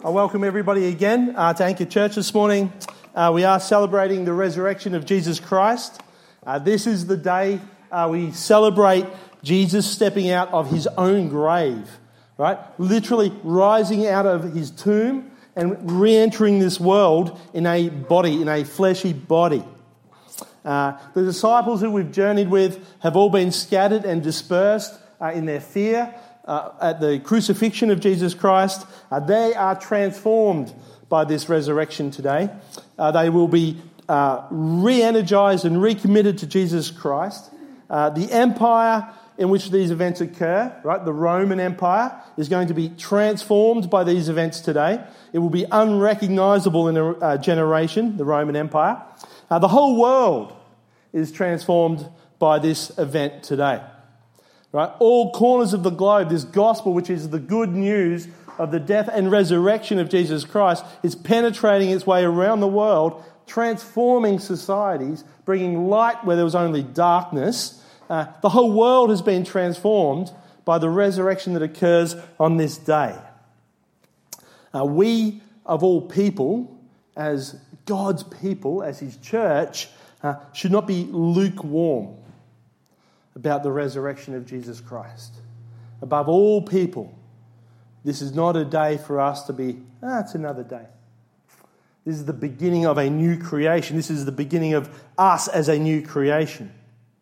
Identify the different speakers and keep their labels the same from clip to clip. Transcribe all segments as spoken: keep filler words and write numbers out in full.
Speaker 1: I welcome everybody again uh, to Anchor Church this morning. Uh, we are celebrating the resurrection of Jesus Christ. Uh, this is the day uh, we celebrate Jesus stepping out of his own grave, right? Literally rising out of his tomb and re-entering this world in a body, in a fleshy body. Uh, the disciples who we've journeyed with have all been scattered and dispersed uh, in their fear uh, at the crucifixion of Jesus Christ. Uh, they are transformed by this resurrection today. Uh, they will be uh, re-energized and recommitted to Jesus Christ. Uh, the empire in which these events occur, right, the Roman Empire, is going to be transformed by these events today. It will be unrecognizable in a uh, generation, the Roman Empire. Uh, the whole world is transformed by this event today. Right? All corners of the globe, this gospel, which is the good news of the death and resurrection of Jesus Christ, is penetrating its way around the world, transforming societies, bringing light where there was only darkness. Uh, the whole world has been transformed by the resurrection that occurs on this day. Uh, we, of all people, as God's people, as his church, uh, should not be lukewarm about the resurrection of Jesus Christ. Above all people, this is not a day for us to be, ah, it's another day. This is the beginning of a new creation. This is the beginning of us as a new creation.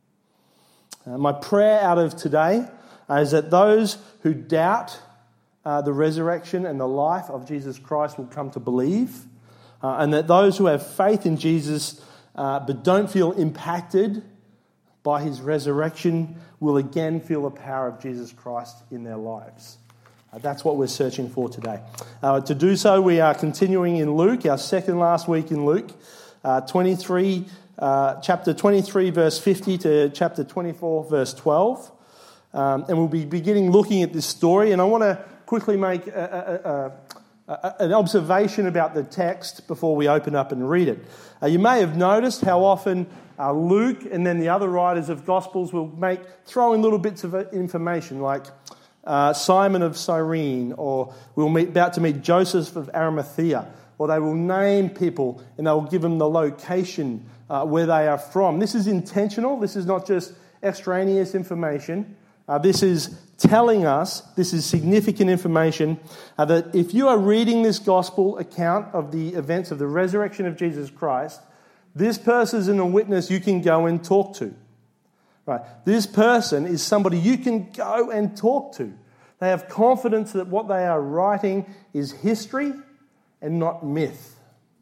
Speaker 1: Uh, my prayer out of today uh, is that those who doubt uh, the resurrection and the life of Jesus Christ will come to believe, uh, and that those who have faith in Jesus uh, but don't feel impacted by his resurrection will again feel the power of Jesus Christ in their lives. Uh, that's what we're searching for today. Uh, to do so, we are continuing in Luke, our second last week in Luke, uh, twenty-three, uh, chapter twenty-three, verse fifty to chapter twenty-four, verse twelve. Um, and we'll be beginning looking at this story. And I want to quickly make a, a, a, a, an observation about the text before we open up and read it. Uh, you may have noticed how often Uh, Luke and then the other writers of Gospels will make throw in little bits of information like uh, Simon of Cyrene, or we'll meet, about to meet Joseph of Arimathea, or they will name people and they will give them the location uh, where they are from. This is intentional. This is not just extraneous information. Uh, this is telling us, this is significant information, uh, that if you are reading this Gospel account of the events of the resurrection of Jesus Christ, this person is a witness you can go and talk to. Right? This person is somebody you can go and talk to. They have confidence that what they are writing is history and not myth.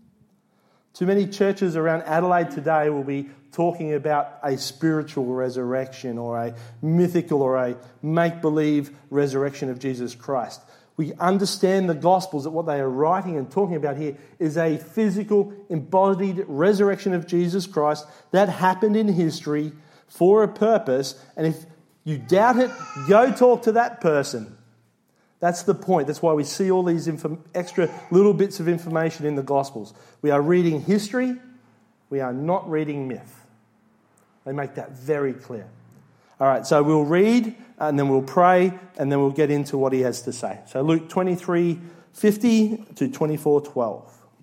Speaker 1: Too many churches around Adelaide today will be talking about a spiritual resurrection or a mythical or a make-believe resurrection of Jesus Christ. We understand the Gospels, that what they are writing and talking about here is a physical, embodied resurrection of Jesus Christ that happened in history for a purpose. And if you doubt it, go talk to that person. That's the point. That's why we see all these inf- extra little bits of information in the Gospels. We are reading history. We are not reading myth. They make that very clear. All right, so we'll read and then we'll pray and then we'll get into what he has to say. So Luke twenty-three fifty to twenty-four twelve.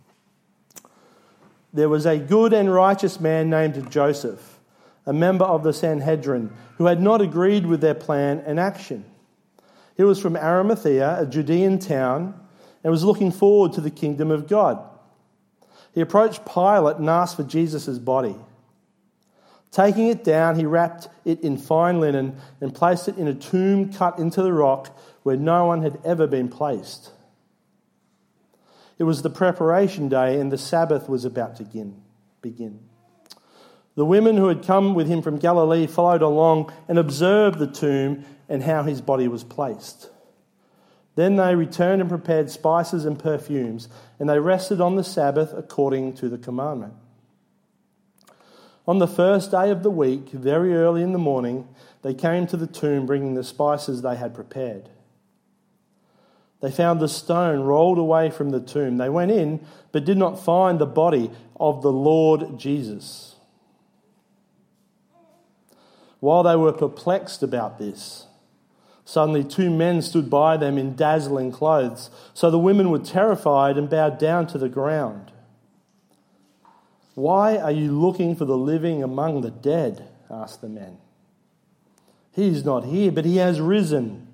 Speaker 1: There was a good and righteous man named Joseph, a member of the Sanhedrin, who had not agreed with their plan and action. He was from Arimathea, a Judean town, and was looking forward to the kingdom of God. He approached Pilate and asked for Jesus' body. Taking it down, he wrapped it in fine linen and placed it in a tomb cut into the rock where no one had ever been placed. It was the preparation day and the Sabbath was about to begin. The women who had come with him from Galilee followed along and observed the tomb and how his body was placed. Then they returned and prepared spices and perfumes, and they rested on the Sabbath according to the commandment. On the first day of the week, very early in the morning, they came to the tomb bringing the spices they had prepared. They found the stone rolled away from the tomb. They went in, but did not find the body of the Lord Jesus. While they were perplexed about this, Suddenly two men stood by them in dazzling clothes. So the women were terrified and bowed down to the ground. "Why are you looking for the living among the dead?" asked the men. "He is not here, but he has risen.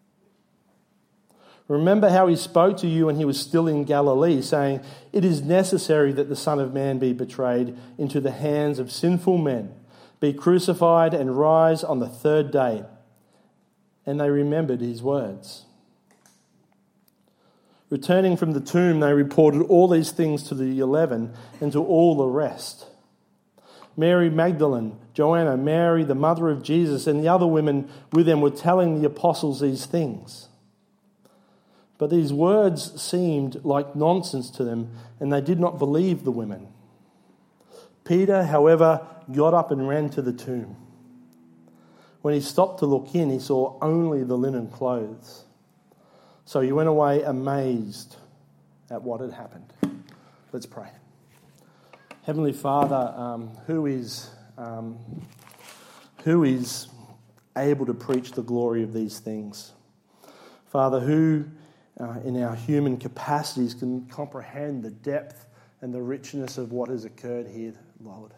Speaker 1: Remember how he spoke to you when he was still in Galilee, saying, 'It is necessary that the Son of Man be betrayed into the hands of sinful men, be crucified and rise on the third day.' And they remembered his words. Returning from the tomb, they reported all these things to the eleven and to all the rest. Mary Magdalene, Joanna, Mary, the mother of Jesus, and the other women with them were telling the apostles these things. But these words seemed like nonsense to them, and they did not believe the women. Peter, however, got up and ran to the tomb. When he stopped to look in, he saw only the linen clothes. So he went away amazed at what had happened. Let's pray. Heavenly Father, um, who is um, who is able to preach the glory of these things? Father, who uh, in our human capacities can comprehend the depth and the richness of what has occurred here, Lord?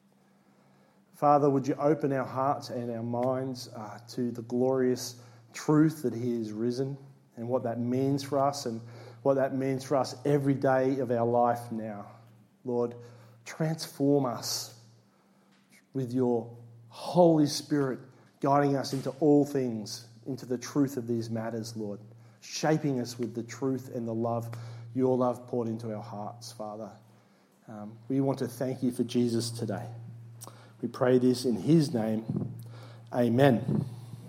Speaker 1: Father, would you open our hearts and our minds uh, to the glorious truth that he is risen and what that means for us and what that means for us every day of our life now. Lord, transform us with your Holy Spirit guiding us into all things, into the truth of these matters, Lord, shaping us with the truth and the love, your love poured into our hearts, Father. Um, we want to thank you for Jesus today. We pray this in his name. Amen.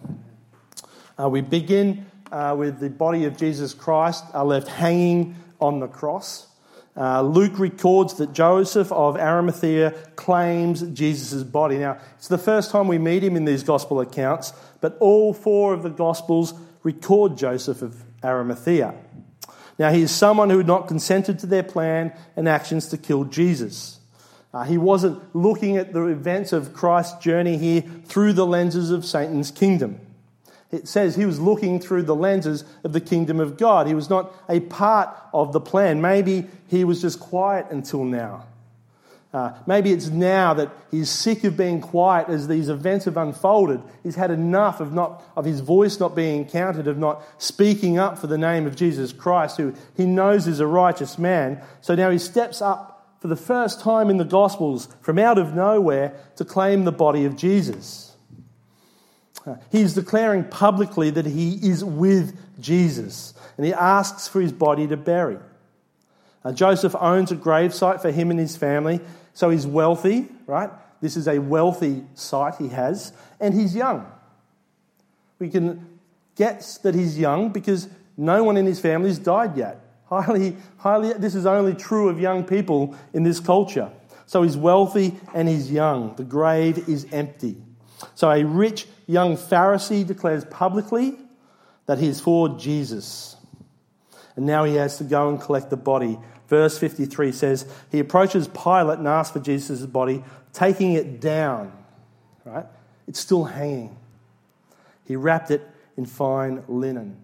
Speaker 1: Uh, we begin uh, with the body of Jesus Christ uh, left hanging on the cross. Uh, Luke records that Joseph of Arimathea claims Jesus' body. Now, it's the first time we meet him in these gospel accounts, but all four of the gospels record Joseph of Arimathea. Now, he is someone who had not consented to their plan and actions to kill Jesus. Uh, he wasn't looking at the events of Christ's journey here through the lenses of Satan's kingdom. It says he was looking through the lenses of the kingdom of God. He was not a part of the plan. Maybe he was just quiet until now. Uh, maybe it's now that he's sick of being quiet as these events have unfolded. He's had enough of not of his voice not being counted, of not speaking up for the name of Jesus Christ, who he knows is a righteous man. So now he steps up for the first time in the Gospels from out of nowhere to claim the body of Jesus. Uh, he's declaring publicly that he is with Jesus, and he asks for his body to bury. Uh, Joseph owns a gravesite for him and his family, so he's wealthy, right? This is a wealthy site he has, and he's young. We can guess that he's young because no one in his family has died yet. Highly, highly, this is only true of young people in this culture. So he's wealthy and he's young. The grave is empty. So a rich young Pharisee declares publicly that he is for Jesus. And now he has to go and collect the body. Verse fifty-three says, he approaches Pilate and asks for Jesus' body, taking it down. Right? It's still hanging. He wrapped it in fine linen.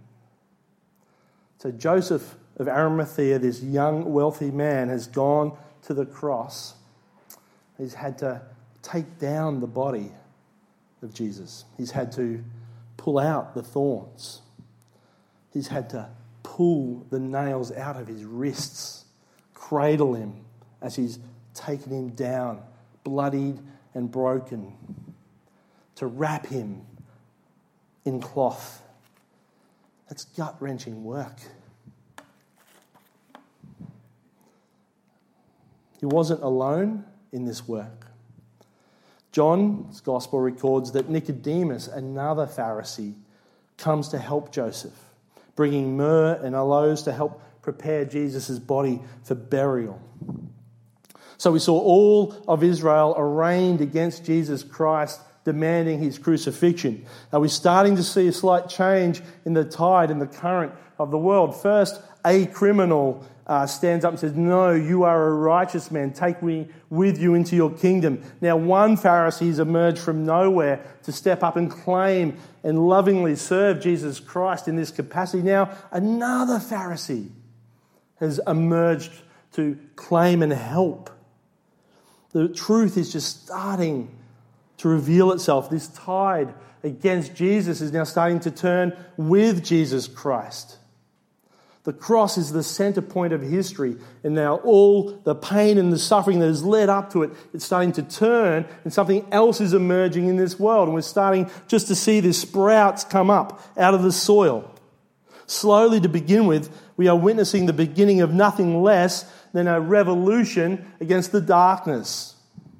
Speaker 1: So Joseph of Arimathea, this young, wealthy man, has gone to the cross. He's had to take down the body of Jesus. He's had to pull out the thorns. He's had to pull the nails out of his wrists, cradle him as he's taken him down, bloodied and broken, to wrap him in cloth. That's gut-wrenching work. He wasn't alone in this work. John's Gospel records that Nicodemus, another Pharisee, comes to help Joseph, bringing myrrh and aloes to help prepare Jesus' body for burial. So we saw all of Israel arraigned against Jesus Christ, demanding his crucifixion. Are we starting to see a slight change in the tide, in the current of the world? First, a criminal uh, stands up and says, no, you are a righteous man. Take me with you into your kingdom. Now, one Pharisee has emerged from nowhere to step up and claim and lovingly serve Jesus Christ in this capacity. Now, another Pharisee has emerged to claim and help. The truth is just starting to reveal itself. This tide against Jesus is now starting to turn with Jesus Christ. The cross is the center point of history, and now all the pain and the suffering that has led up to it, it's starting to turn, and something else is emerging in this world, and we're starting just to see these sprouts come up out of the soil. Slowly, to begin with, we are witnessing the beginning of nothing less than a revolution against the darkness.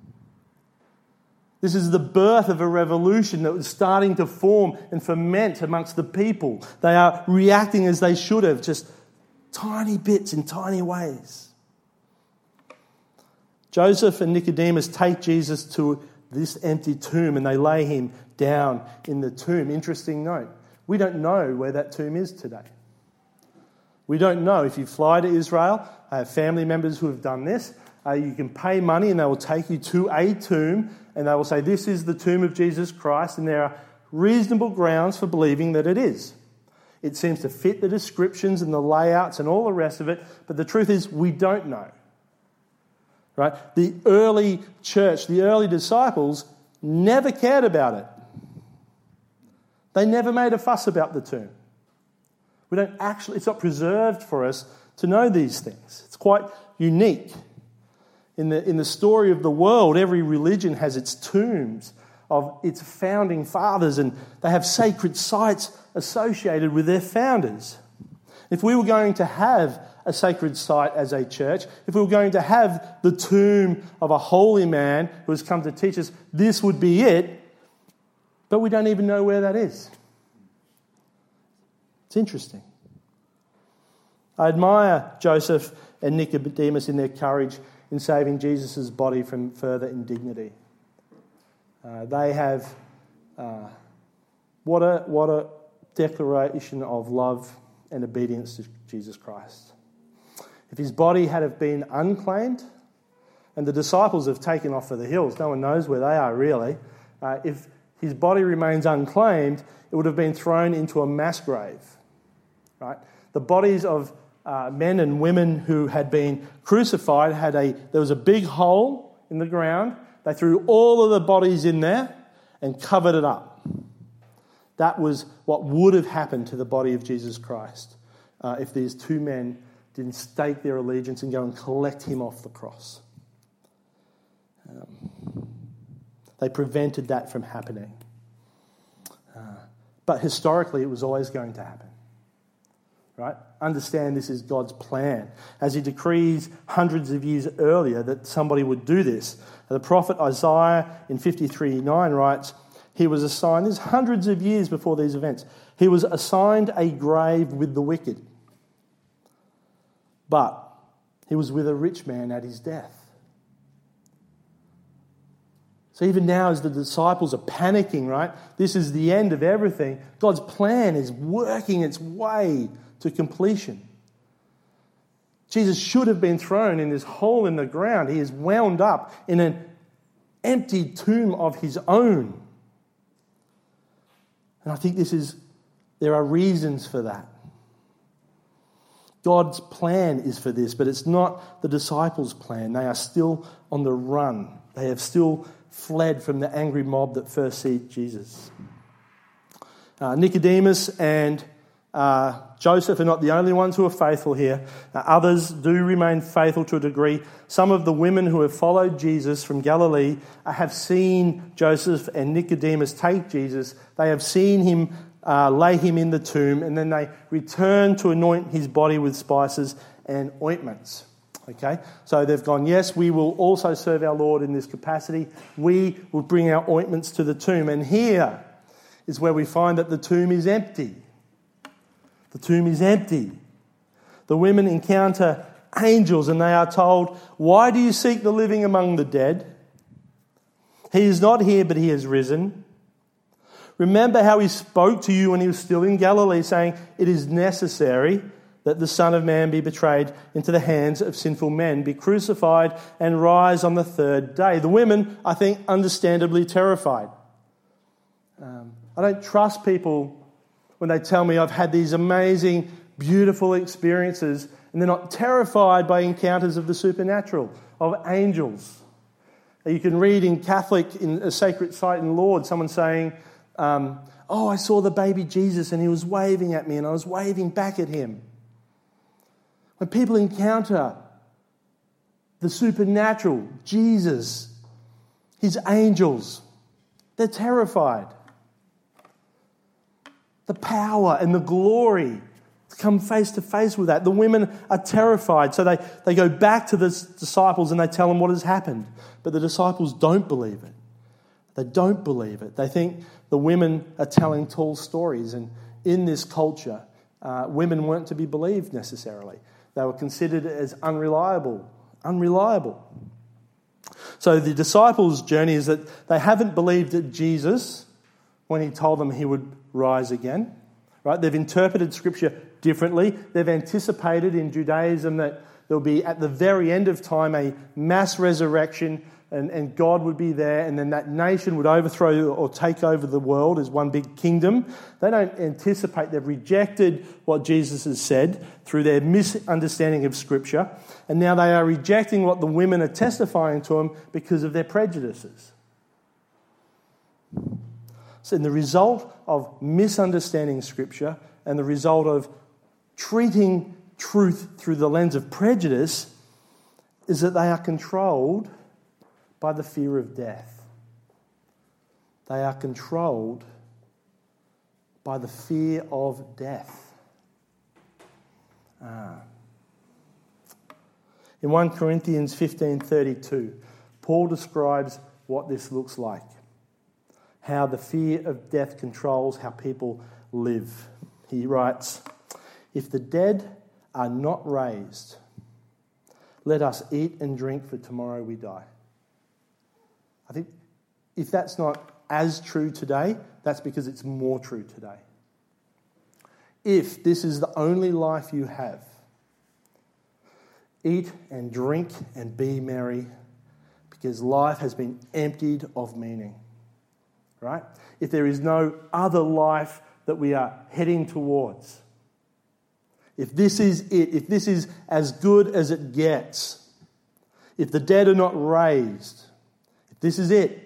Speaker 1: This is the birth of a revolution that was starting to form and ferment amongst the people. They are reacting as they should have, just tiny bits in tiny ways. Joseph and Nicodemus take Jesus to this empty tomb and they lay him down in the tomb. Interesting note, we don't know where that tomb is today. We don't know. If you fly to Israel, I have family members who have done this. Uh, you can pay money and they will take you to a tomb and they will say, this is the tomb of Jesus Christ, and there are reasonable grounds for believing that it is. It seems to fit the descriptions and the layouts and all the rest of it, but the truth is we don't know. Right? The early church, the early disciples never cared about it. They never made a fuss about the tomb. We don't actually, it's not preserved for us to know these things. It's quite unique. In the, in the story of the world, every religion has its tombs of its founding fathers, and they have sacred sites associated with their founders. If we were going to have a sacred site as a church, if we were going to have the tomb of a holy man who has come to teach us, this would be it, but we don't even know where that is. It's interesting. I admire Joseph and Nicodemus in their courage in saving Jesus' body from further indignity. Uh, they have, uh, what a what a declaration of love and obedience to Jesus Christ. If his body had have been unclaimed, and the disciples have taken off for the hills, no one knows where they are really, uh, if his body remains unclaimed, it would have been thrown into a mass grave. Right? The bodies of Uh, men and women who had been crucified had a there was a big hole in the ground. They threw all of the bodies in there and covered it up. That was what would have happened to the body of Jesus Christ uh, if these two men didn't stake their allegiance and go and collect him off the cross. Um, they prevented that from happening. Uh, but historically, it was always going to happen. Right? Understand this is God's plan. As he decrees hundreds of years earlier that somebody would do this. The prophet Isaiah in fifty-three nine writes, he was assigned, this is hundreds of years before these events, he was assigned a grave with the wicked. But he was with a rich man at his death. So even now as the disciples are panicking, right? This is the end of everything. God's plan is working its way to completion. Jesus should have been thrown in this hole in the ground. He is wound up in an empty tomb of his own. And I think this is, there are reasons for that. God's plan is for this, but it's not the disciples' plan. They are still on the run. They have still fled from the angry mob that first seized Jesus. Uh, Nicodemus and Uh, Joseph are not the only ones who are faithful here. Uh, others do remain faithful to a degree. Some of the women who have followed Jesus from Galilee uh, have seen Joseph and Nicodemus take Jesus. They have seen him uh, lay him in the tomb, and then they return to anoint his body with spices and ointments. Okay, so they've gone, yes, we will also serve our Lord in this capacity. We will bring our ointments to the tomb. And here is where we find that the tomb is empty. The tomb is empty. The women encounter angels and they are told, why do you seek the living among the dead? He is not here, but he has risen. Remember how he spoke to you when he was still in Galilee, saying, it is necessary that the Son of Man be betrayed into the hands of sinful men, be crucified and rise on the third day. The women, I think, understandably terrified. Um, I don't trust people when they tell me I've had these amazing, beautiful experiences and they're not terrified by encounters of the supernatural, of angels. You can read in Catholic, in a sacred site in Lourdes, someone saying, um, oh, I saw the baby Jesus and he was waving at me and I was waving back at him. When people encounter the supernatural, Jesus, his angels, they're terrified. The power and the glory to come face to face with that. The women are terrified, so they, they go back to the disciples and they tell them what has happened. But the disciples don't believe it. They don't believe it. They think the women are telling tall stories, and in this culture, uh, women weren't to be believed necessarily. They were considered as unreliable, unreliable. So the disciples' journey is that they haven't believed that Jesus, when he told them he would rise again, right? They've interpreted Scripture differently. They've anticipated in Judaism that there'll be at the very end of time a mass resurrection, and, and God would be there, and then that nation would overthrow or take over the world as one big kingdom. They don't anticipate. They've rejected what Jesus has said through their misunderstanding of Scripture, and now they are rejecting what the women are testifying to them because of their prejudices. So in the result of misunderstanding Scripture and the result of treating truth through the lens of prejudice is that they are controlled by the fear of death. They are controlled by the fear of death. Ah. In First Corinthians fifteen thirty-two, Paul describes what this looks like. How the fear of death controls how people live. He writes, if the dead are not raised, let us eat and drink, for tomorrow we die. I think if that's not as true today, that's because it's more true today. If this is the only life you have, eat and drink and be merry, because life has been emptied of meaning. Right? If there is no other life that we are heading towards, if this is it, if this is as good as it gets, if the dead are not raised, if this is it,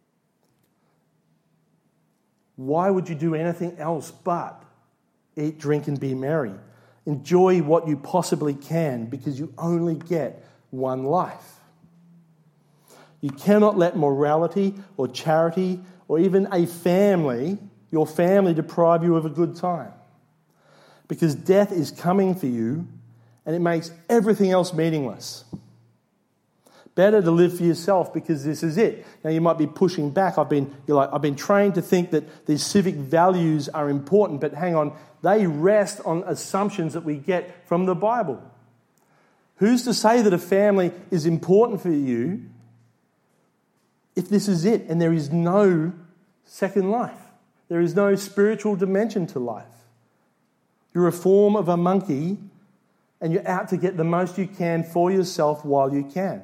Speaker 1: why would you do anything else but eat, drink, and be merry? Enjoy what you possibly can, because you only get one life. You cannot let morality or charity or even a family, your family, deprive you of a good time. Because death is coming for you, and it makes everything else meaningless. Better to live for yourself, because this is it. Now you might be pushing back. I've been, you're like, I've been trained to think that these civic values are important, but hang on, they rest on assumptions that we get from the Bible. Who's to say that a family is important for you if this is it and there is no second life? There is no spiritual dimension to life. You're a form of a monkey, and you're out to get the most you can for yourself while you can.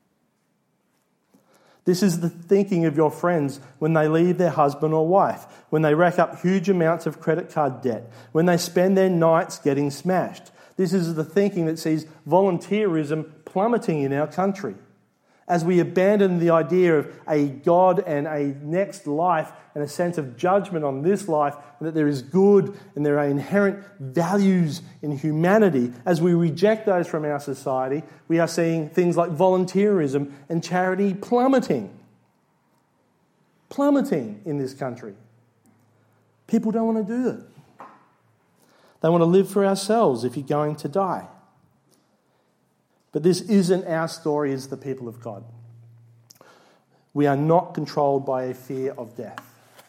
Speaker 1: This is the thinking of your friends when they leave their husband or wife, when they rack up huge amounts of credit card debt, when they spend their nights getting smashed. This is the thinking that sees volunteerism plummeting in our country. As we abandon the idea of a God and a next life and a sense of judgment on this life, and that there is good and there are inherent values in humanity, as we reject those from our society, we are seeing things like volunteerism and charity plummeting. Plummeting in this country. People don't want to do it. They want to live for ourselves if you're going to die. But this isn't our story as the people of God. We are not controlled by a fear of death.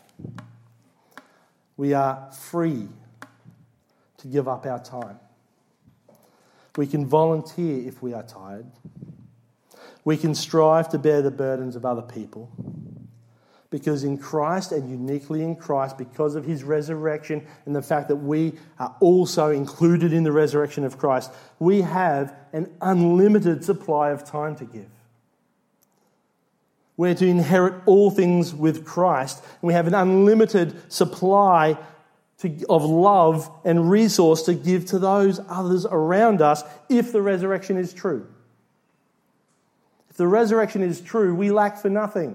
Speaker 1: We are free to give up our time. We can volunteer if we are tired. We can strive to bear the burdens of other people. Because in Christ, and uniquely in Christ, because of his resurrection and the fact that we are also included in the resurrection of Christ, we have an unlimited supply of time to give. We're to inherit all things with Christ, and we have an unlimited supply to, of love and resource to give to those others around us if the resurrection is true. If the resurrection is true, we lack for nothing.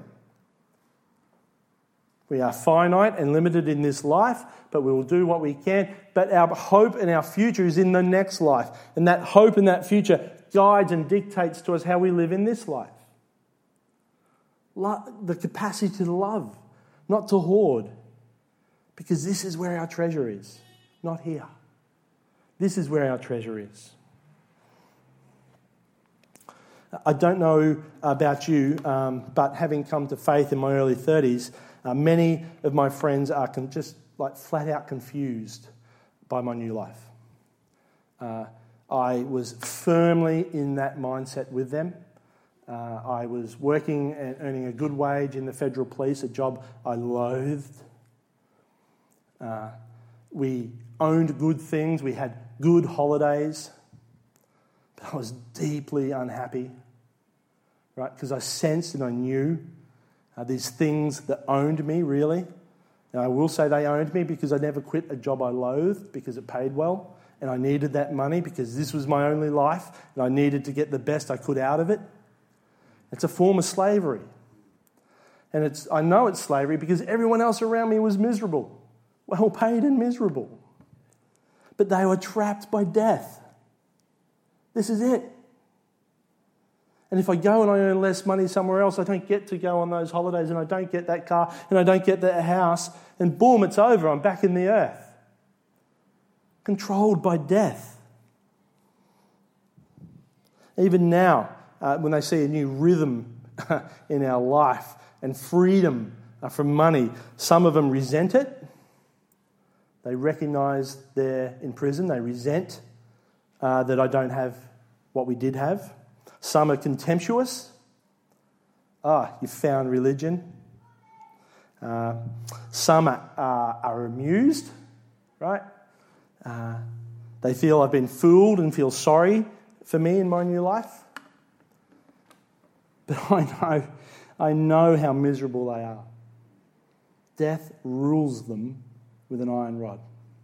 Speaker 1: We are finite and limited in this life, but we will do what we can. But our hope and our future is in the next life. And that hope and that future guides and dictates to us how we live in this life. The capacity to love, not to hoard. Because this is where our treasure is, not here. This is where our treasure is. I don't know about you, um, but having come to faith in my early thirties, uh, many of my friends are con- just like flat out confused by my new life. Uh, I was firmly in that mindset with them. Uh, I was working and earning a good wage in the federal police, a job I loathed. Uh, we owned good things. We had good holidays. But I was deeply unhappy, right? Because I sensed and I knew uh, these things that owned me, really. And I will say they owned me because I never quit a job I loathed because it paid well. And I needed that money because this was my only life. And I needed to get the best I could out of it. It's a form of slavery. And it's I know it's slavery because everyone else around me was miserable. Well paid and miserable. But they were trapped by death. This is it. And if I go and I earn less money somewhere else, I don't get to go on those holidays and I don't get that car and I don't get that house. And boom, it's over. I'm back in the earth. Controlled by death. Even now, uh, when they see a new rhythm in our life and freedom uh, from money, some of them resent it. They recognise they're in prison. They resent uh, that I don't have what we did have. Some are contemptuous. Ah, you've found religion. Uh, some are, are, are amused, right? Uh, they feel I've been fooled and feel sorry for me in my new life. But I know, I know how miserable they are. Death rules them with an iron rod.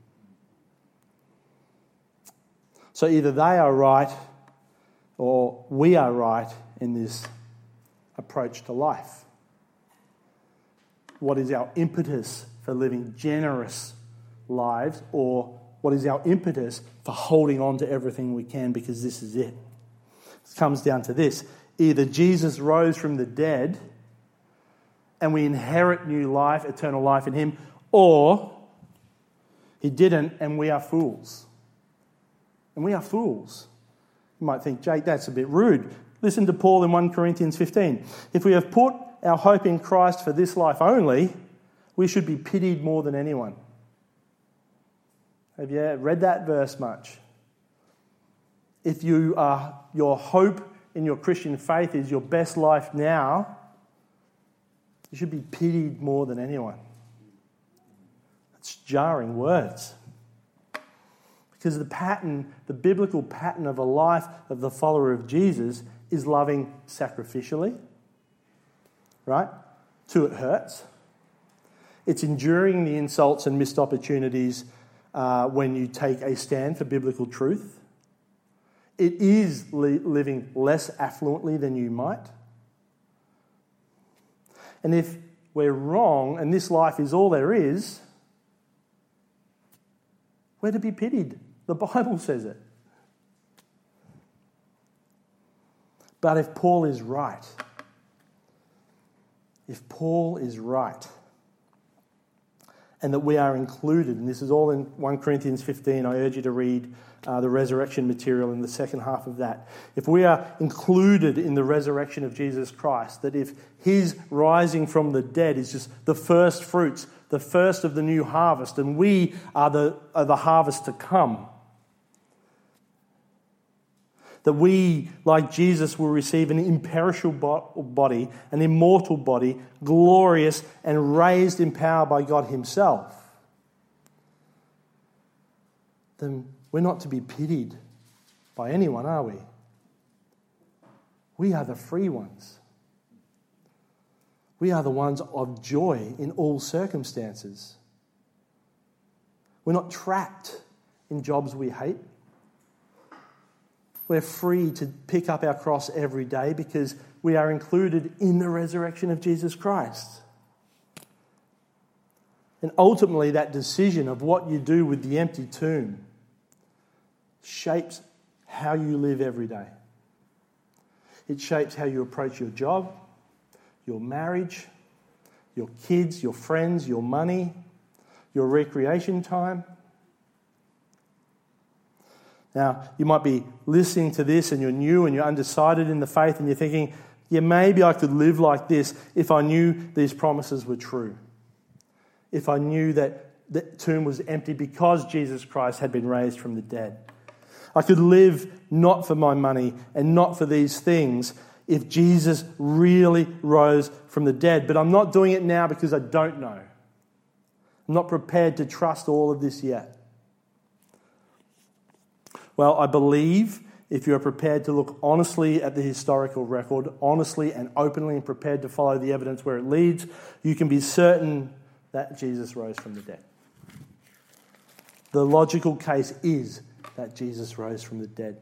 Speaker 1: So either they are right or we are right in this approach to life. What is our impetus for living generous lives, or what is our impetus for holding on to everything we can because this is it? It comes down to this. Either Jesus rose from the dead and we inherit new life, eternal life in him, or he didn't and we are fools. And we are fools. You might think, Jake, that's a bit rude. Listen to Paul in First Corinthians fifteen. If we have put our hope in Christ for this life only, we should be pitied more than anyone. Have you read that verse much? If you are, your hope in your Christian faith is your best life now, you should be pitied more than anyone. That's jarring words. Because the pattern, the biblical pattern of a life of the follower of Jesus is loving sacrificially, right? Till it hurts. It's enduring the insults and missed opportunities uh, when you take a stand for biblical truth. It is li- living less affluently than you might. And if we're wrong and this life is all there is, we're to be pitied. The Bible says it. But if Paul is right, if Paul is right, and that we are included, and this is all in First Corinthians fifteen, I urge you to read uh, the resurrection material in the second half of that. If we are included in the resurrection of Jesus Christ, that if his rising from the dead is just the first fruits, the first of the new harvest, and we are the, are the harvest to come, That we, like Jesus, will receive an imperishable body, an immortal body, glorious and raised in power by God himself, then we're not to be pitied by anyone, are we? We are the free ones. We are the ones of joy in all circumstances. We're not trapped in jobs we hate. We're free to pick up our cross every day because we are included in the resurrection of Jesus Christ. And ultimately, that decision of what you do with the empty tomb shapes how you live every day. It shapes how you approach your job, your marriage, your kids, your friends, your money, your recreation time. Now, you might be listening to this and you're new and you're undecided in the faith and you're thinking, yeah, maybe I could live like this if I knew these promises were true. If I knew that the tomb was empty because Jesus Christ had been raised from the dead. I could live not for my money and not for these things if Jesus really rose from the dead. But I'm not doing it now because I don't know. I'm not prepared to trust all of this yet. Well, I believe if you are prepared to look honestly at the historical record, honestly and openly and prepared to follow the evidence where it leads, you can be certain that Jesus rose from the dead. The logical case is that Jesus rose from the dead.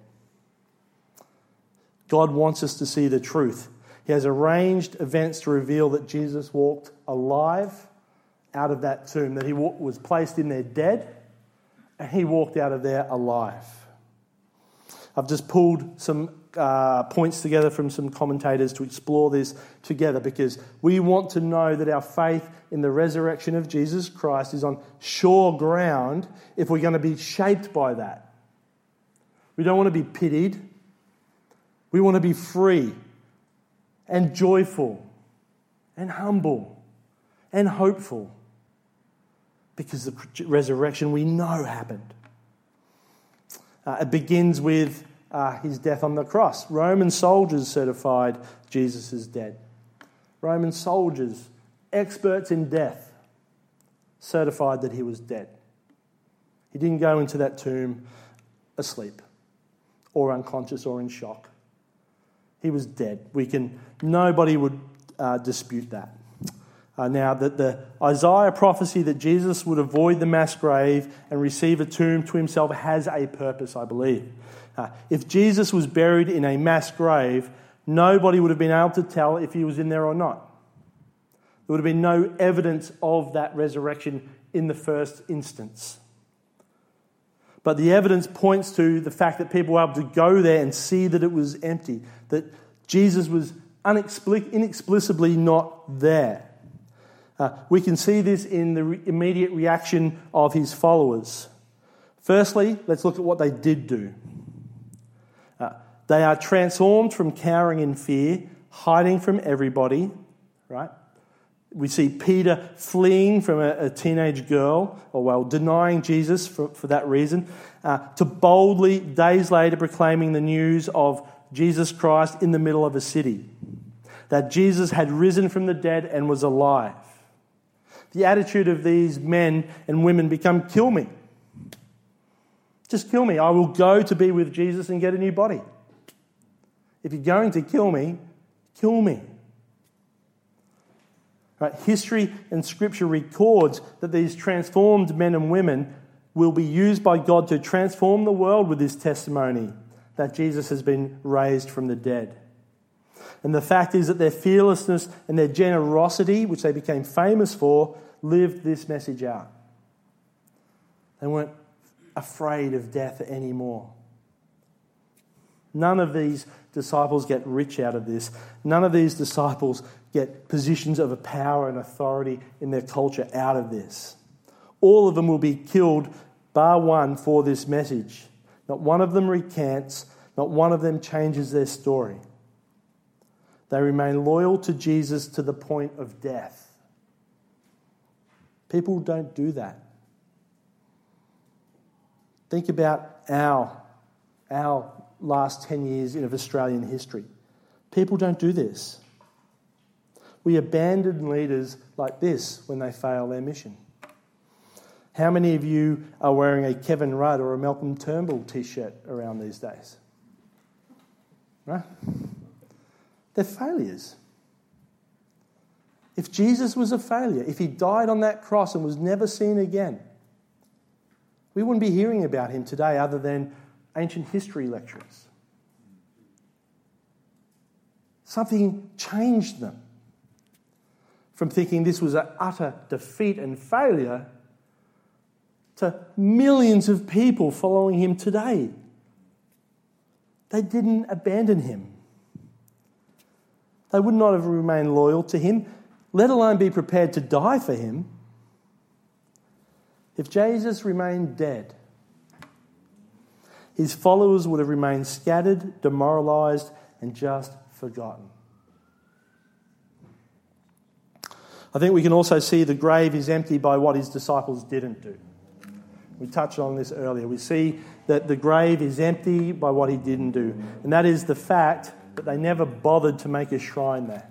Speaker 1: God wants us to see the truth. He has arranged events to reveal that Jesus walked alive out of that tomb, that he was placed in there dead, and he walked out of there alive. I've just pulled some uh, points together from some commentators to explore this together because we want to know that our faith in the resurrection of Jesus Christ is on sure ground if we're going to be shaped by that. We don't want to be pitied. We want to be free and joyful and humble and hopeful because the resurrection we know happened. Uh, it begins with uh, his death on the cross. Roman soldiers certified Jesus is dead. Roman soldiers, experts in death, certified that he was dead. He didn't go into that tomb asleep or unconscious or in shock. He was dead. We can. Nobody would uh, dispute that. Uh, now, that the Isaiah prophecy that Jesus would avoid the mass grave and receive a tomb to himself has a purpose, I believe. Uh, if Jesus was buried in a mass grave, nobody would have been able to tell if he was in there or not. There would have been no evidence of that resurrection in the first instance. But the evidence points to the fact that people were able to go there and see that it was empty, that Jesus was inexplic- inexplicably not there. Uh, we can see this in the re- immediate reaction of his followers. Firstly, let's look at what they did do. Uh, they are transformed from cowering in fear, hiding from everybody, right? We see Peter fleeing from a, a teenage girl, or well, denying Jesus for, for that reason, uh, to boldly, days later, proclaiming the news of Jesus Christ in the middle of a city. That Jesus had risen from the dead and was alive. The attitude of these men and women become, kill me. Just kill me. I will go to be with Jesus and get a new body. If you're going to kill me, kill me. Right? History and Scripture records that these transformed men and women will be used by God to transform the world with this testimony that Jesus has been raised from the dead. And the fact is that their fearlessness and their generosity, which they became famous for, lived this message out. They weren't afraid of death anymore. None of these disciples get rich out of this. None of these disciples get positions of power and authority in their culture out of this. All of them will be killed, bar one, for this message. Not one of them recants. Not one of them changes their story. They remain loyal to Jesus to the point of death. People don't do that. Think about our, our last ten years of Australian history. People don't do this. We abandon leaders like this when they fail their mission. How many of you are wearing a Kevin Rudd or a Malcolm Turnbull t-shirt around these days? Right? They're failures. If Jesus was a failure, if he died on that cross and was never seen again, we wouldn't be hearing about him today other than ancient history lectures. Something changed them from thinking this was an utter defeat and failure to millions of people following him today. They didn't abandon him. They would not have remained loyal to him, let alone be prepared to die for him. If Jesus remained dead, his followers would have remained scattered, demoralised, and just forgotten. I think we can also see the grave is empty by what his disciples didn't do. We touched on this earlier. We see that the grave is empty by what he didn't do. And that is the fact that they never bothered to make a shrine there.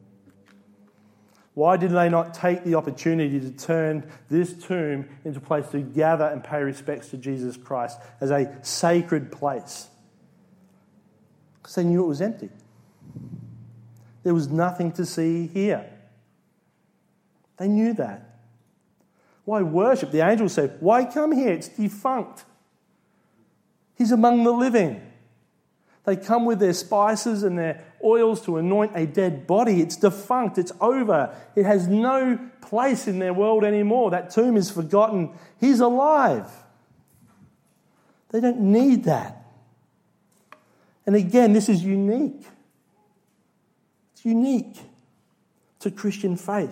Speaker 1: Why did they not take the opportunity to turn this tomb into a place to gather and pay respects to Jesus Christ as a sacred place? Because they knew it was empty. There was nothing to see here. They knew that. Why worship? The angel said, why come here? It's defunct. He's among the living. They come with their spices and their oils to anoint a dead body. It's defunct. It's over. It has no place in their world anymore. That tomb is forgotten. He's alive. They don't need that. And again, this is unique. It's unique to Christian faith.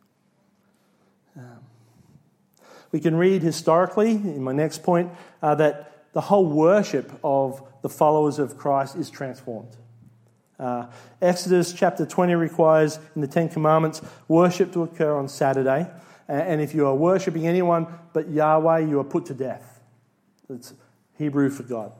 Speaker 1: Um, we can read historically, in my next point, uh, that the whole worship of the followers of Christ is transformed. Uh, Exodus chapter twenty requires, in the Ten Commandments, worship to occur on Saturday. And if you are worshipping anyone but Yahweh, you are put to death. That's Hebrew for God.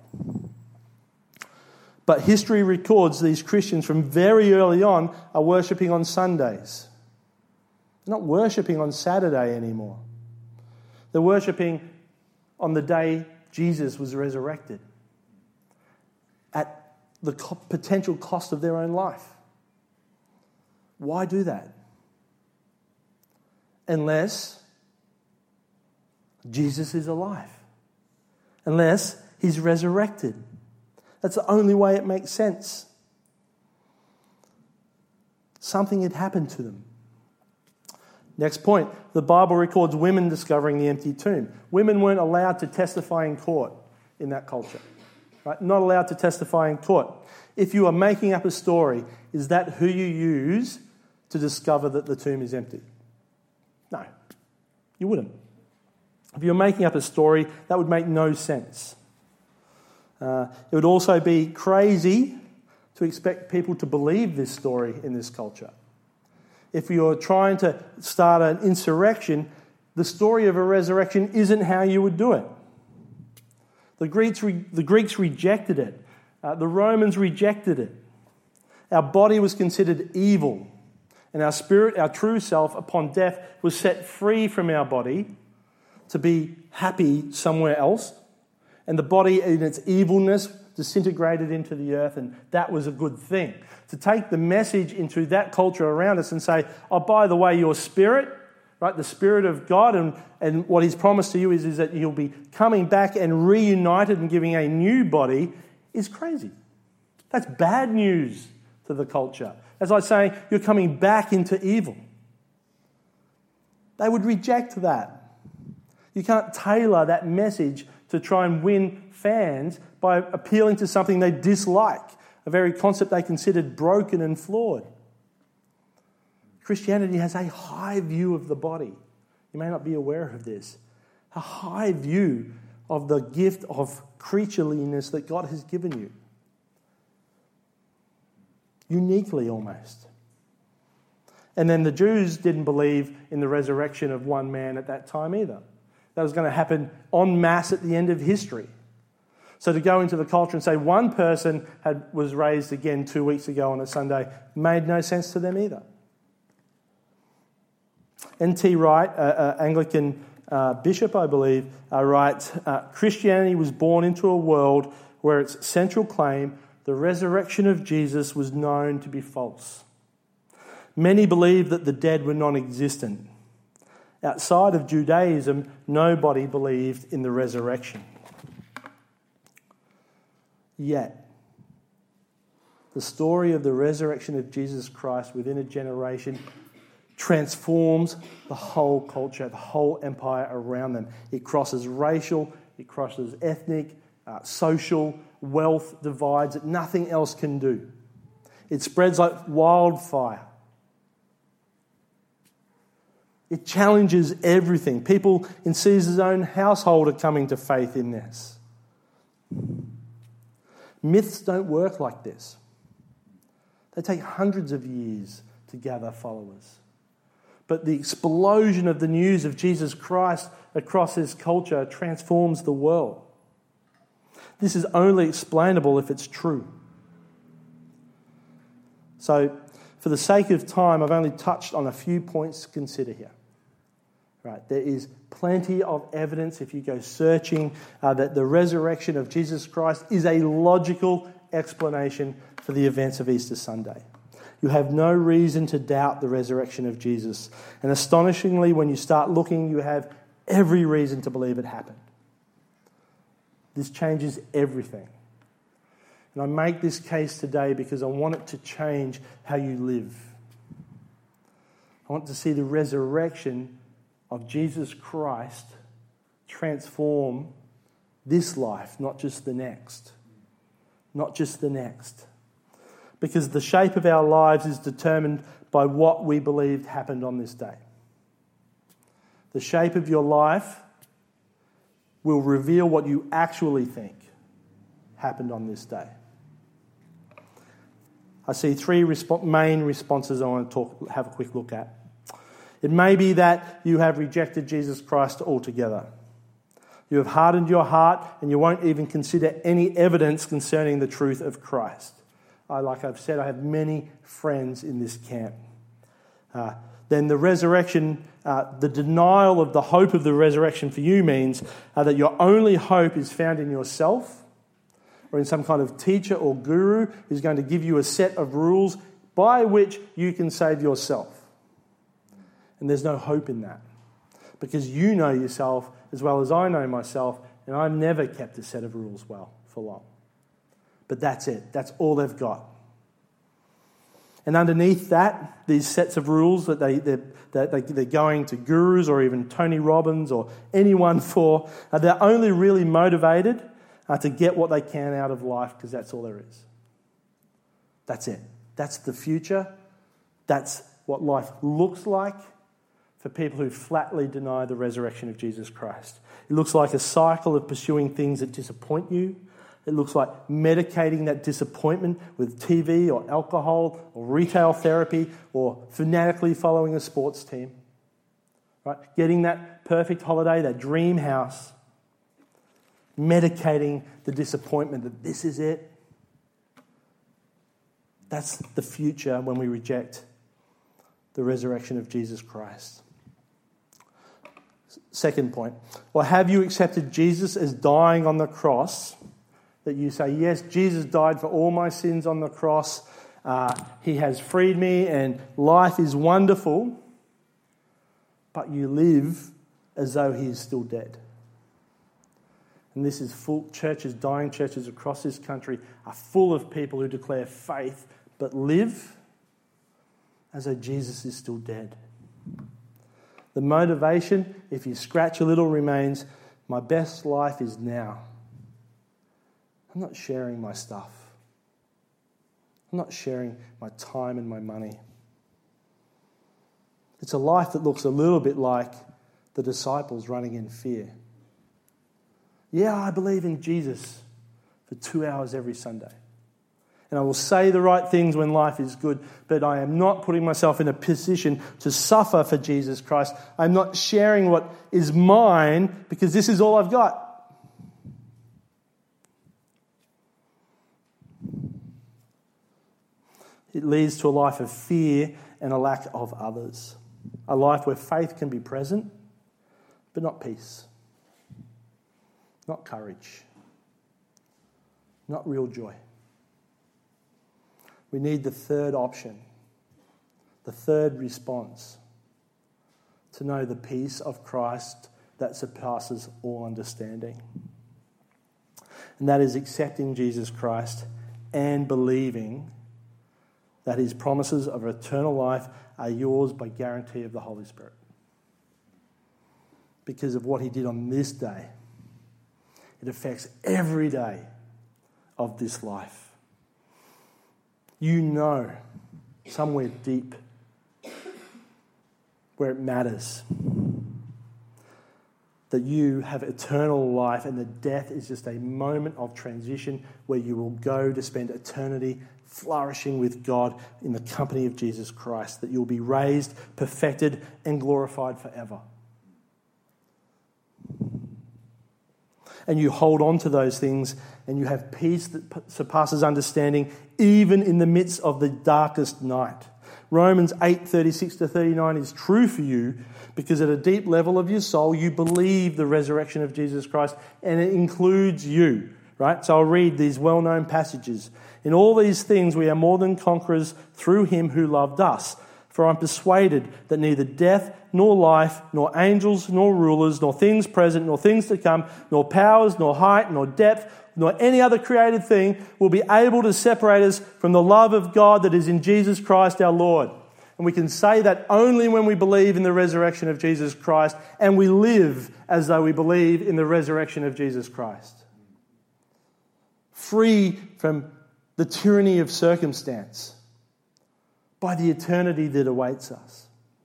Speaker 1: But history records these Christians from very early on are worshipping on Sundays. They're not worshipping on Saturday anymore. They're worshipping on the day Jesus was resurrected at the potential cost of their own life. Why do that? Unless Jesus is alive. Unless he's resurrected. That's the only way it makes sense. Something had happened to them. Next point, the Bible records women discovering the empty tomb. Women weren't allowed to testify in court in that culture. Right? Not allowed to testify in court. If you are making up a story, is that who you use to discover that the tomb is empty? No, you wouldn't. If you're making up a story, that would make no sense. Uh, it would also be crazy to expect people to believe this story in this culture. If you're trying to start an insurrection, the story of a resurrection isn't how you would do it. The Greeks, re- the Greeks rejected it. Uh, the Romans rejected it. Our body was considered evil, and our spirit, our true self, upon death, was set free from our body to be happy somewhere else. And the body in its evilness disintegrated into the earth, and that was a good thing. To take the message into that culture around us and say, oh, by the way, your spirit, right, the Spirit of God, and, and what he's promised to you is, is that you'll be coming back and reunited and giving a new body, is crazy. That's bad news to the culture. As I say, you're coming back into evil. They would reject that. You can't tailor that message to try and win fans by appealing to something they dislike, a very concept they considered broken and flawed. Christianity has a high view of the body. You may not be aware of this. A high view of the gift of creatureliness that God has given you. Uniquely almost. And then the Jews didn't believe in the resurrection of one man at that time either. That was going to happen en masse at the end of history. So to go into the culture and say one person had was raised again two weeks ago on a Sunday made no sense to them either. N T Wright, an Anglican uh, bishop, I believe, uh, writes, uh, Christianity was born into a world where its central claim, the resurrection of Jesus, was known to be false. Many believed that the dead were non-existent. Outside of Judaism, nobody believed in the resurrection. Yet, the story of the resurrection of Jesus Christ within a generation transforms the whole culture, the whole empire around them. It crosses racial, it crosses ethnic, uh, social, wealth divides that nothing else can do. It spreads like wildfire. It challenges everything. People in Caesar's own household are coming to faith in this. Myths don't work like this. They take hundreds of years to gather followers. But the explosion of the news of Jesus Christ across his culture transforms the world. This is only explainable if it's true. So, for the sake of time, I've only touched on a few points to consider here. Right, there is plenty of evidence, if you go searching, uh, that the resurrection of Jesus Christ is a logical explanation for the events of Easter Sunday. You have no reason to doubt the resurrection of Jesus. And astonishingly, when you start looking, you have every reason to believe it happened. This changes everything. And I make this case today because I want it to change how you live. I want to see the resurrection of Jesus Christ transform this life, not just the next. Not just the next. Because the shape of our lives is determined by what we believed happened on this day. The shape of your life will reveal what you actually think happened on this day. I see three resp- main responses I want to talk, have a quick look at. It may be that you have rejected Jesus Christ altogether. You have hardened your heart and you won't even consider any evidence concerning the truth of Christ. I, like I've said, I have many friends in this camp. Uh, then the resurrection, uh, the denial of the hope of the resurrection for you means uh, that your only hope is found in yourself or in some kind of teacher or guru who's going to give you a set of rules by which you can save yourself. And there's no hope in that because you know yourself as well as I know myself, and I've never kept a set of rules well for long. But that's it. That's all they've got. And underneath that, these sets of rules that, they, they're, that they, they're going to gurus or even Tony Robbins or anyone for, uh, they're only really motivated uh, to get what they can out of life because that's all there is. That's it. That's the future. That's what life looks like for people who flatly deny the resurrection of Jesus Christ. It looks like a cycle of pursuing things that disappoint you. It looks like medicating that disappointment with T V or alcohol or retail therapy or fanatically following a sports team. Right? Getting that perfect holiday, that dream house. Medicating the disappointment that this is it. That's the future when we reject the resurrection of Jesus Christ. Second point. Or have you accepted Jesus as dying on the cross? That you say, yes, Jesus died for all my sins on the cross. Uh, he has freed me and life is wonderful. But you live as though he is still dead. And this is full, churches, dying churches across this country are full of people who declare faith but live as though Jesus is still dead. The motivation, if you scratch a little, remains, my best life is now. I'm not sharing my stuff. I'm not sharing my time and my money. It's a life that looks a little bit like the disciples running in fear. Yeah, I believe in Jesus for two hours every Sunday. And I will say the right things when life is good, but I am not putting myself in a position to suffer for Jesus Christ. I'm not sharing what is mine because this is all I've got. It leads to a life of fear and a lack of others. A life where faith can be present, but not peace, not courage, not real joy. We need the third option, the third response, to know the peace of Christ that surpasses all understanding. And that is accepting Jesus Christ and believing that his promises of eternal life are yours by guarantee of the Holy Spirit. Because of what he did on this day, it affects every day of this life. You know, somewhere deep, where it matters, that you have eternal life and that death is just a moment of transition where you will go to spend eternity flourishing with God in the company of Jesus Christ, that you'll be raised, perfected, and glorified forever. And you hold on to those things and you have peace that surpasses understanding even in the midst of the darkest night. Romans eight, thirty-six to thirty-nine is true for you because at a deep level of your soul you believe the resurrection of Jesus Christ, and it includes you, right? So I'll read these well-known passages. In all these things we are more than conquerors through him who loved us. For I'm persuaded that neither death, nor life, nor angels, nor rulers, nor things present, nor things to come, nor powers, nor height, nor depth, nor any other created thing will be able to separate us from the love of God that is in Jesus Christ our Lord. And we can say that only when we believe in the resurrection of Jesus Christ and we live as though we believe in the resurrection of Jesus Christ. Free from the tyranny of circumstance by the eternity that awaits us.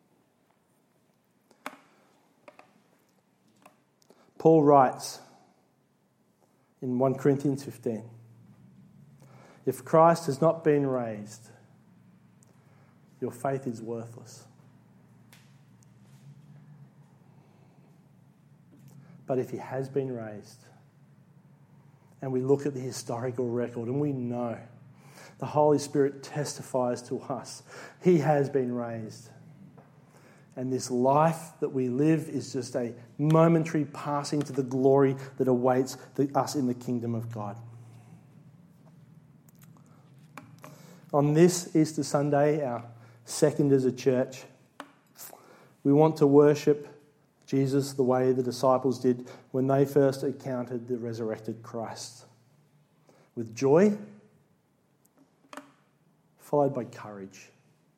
Speaker 1: Paul writes in First Corinthians fifteen, if Christ has not been raised, your faith is worthless. But if he has been raised, and we look at the historical record and we know the Holy Spirit testifies to us, he has been raised. And this life that we live is just a momentary passing to the glory that awaits the, us in the kingdom of God. On this Easter Sunday, our second as a church, we want to worship Jesus the way the disciples did when they first encountered the resurrected Christ. With joy, followed by courage.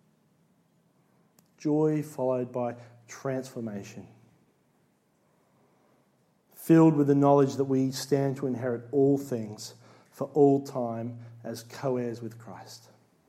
Speaker 1: Joy followed by transformation. Filled with the knowledge that we stand to inherit all things for all time as co-heirs with Christ.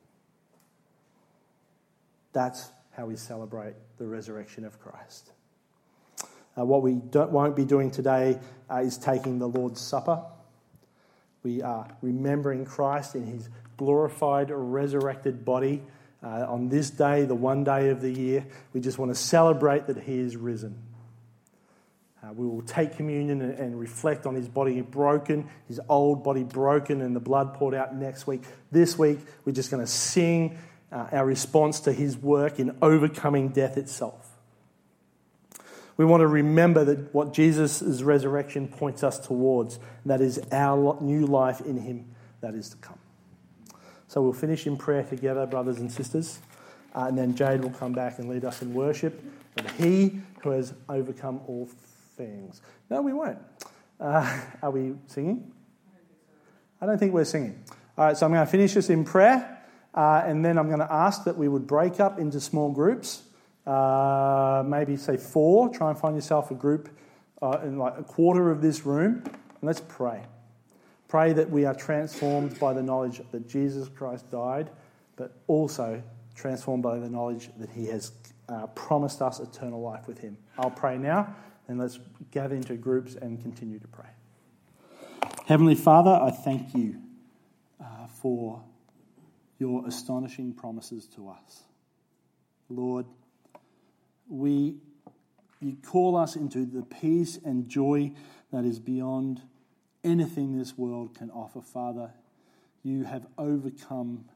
Speaker 1: That's how we celebrate the resurrection of Christ. Uh, what we don't, won't be doing today uh, is taking the Lord's Supper. We are remembering Christ in his glorified, resurrected body. Uh, on this day, the one day of the year, we just want to celebrate that he is risen. Uh, we will take communion and, and reflect on his body broken, his old body broken, and the blood poured out next week. This week, we're just going to sing uh, our response to his work in overcoming death itself. We want to remember that what Jesus' resurrection points us towards, and that is our new life in him that is to come. So we'll finish in prayer together, brothers and sisters, uh, and then Jade will come back and lead us in worship. But he who has overcome all things. No, we won't. Uh, are we singing? I don't think we're singing. All right, so I'm going to finish this in prayer, uh, and then I'm going to ask that we would break up into small groups, uh, maybe say four. Try and find yourself a group uh, in like a quarter of this room, and let's pray. Pray that we are transformed by the knowledge that Jesus Christ died, but also transformed by the knowledge that he has uh, promised us eternal life with him. I'll pray now, and let's gather into groups and continue to pray. Heavenly Father, I thank you uh, for your astonishing promises to us. Lord, we you call us into the peace and joy that is beyond anything this world can offer. Father, you have overcome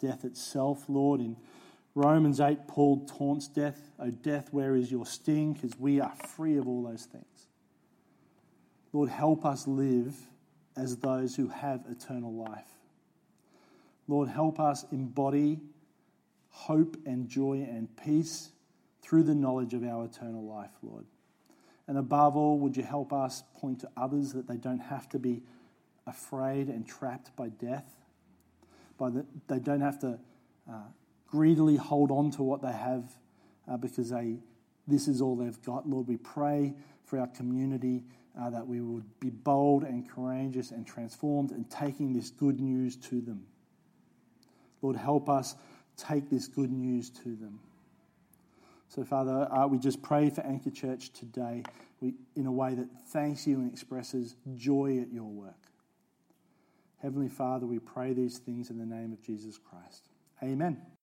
Speaker 1: death itself, Lord. In Romans eight, Paul taunts death. "O death, where is your sting?" Because we are free of all those things. Lord, help us live as those who have eternal life. Lord, help us embody hope and joy and peace through the knowledge of our eternal life, Lord. And above all, would you help us point to others that they don't have to be afraid and trapped by death. By the, they don't have to uh, greedily hold on to what they have uh, because they this is all they've got. Lord, we pray for our community uh, that we would be bold and courageous and transformed and taking this good news to them. Lord, help us take this good news to them. So, Father, uh, we just pray for Anchor Church today we, in a way that thanks you and expresses joy at your work. Heavenly Father, we pray these things in the name of Jesus Christ. Amen.